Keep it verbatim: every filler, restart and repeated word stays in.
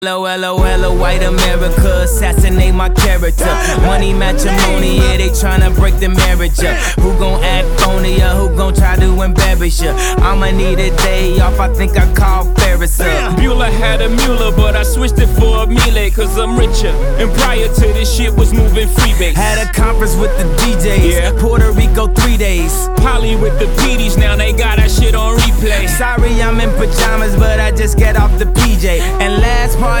Hello, hello, hello, white America, assassinate my character. Money matrimony, yeah, they tryna break the marriage up. Who gon' act phony, or who gon' try to embarrass ya? I'ma need a day off, I think I call Ferris up. Bueller had a Mueller, but I switched it for a Miele, cause I'm richer. And prior to this shit was moving freebase. Had a conference with the D Js, yeah. Puerto Rico three days. Polly with the P Ds, now they got that shit on replay. Sorry I'm in pajamas, but I just get off the P J. And last part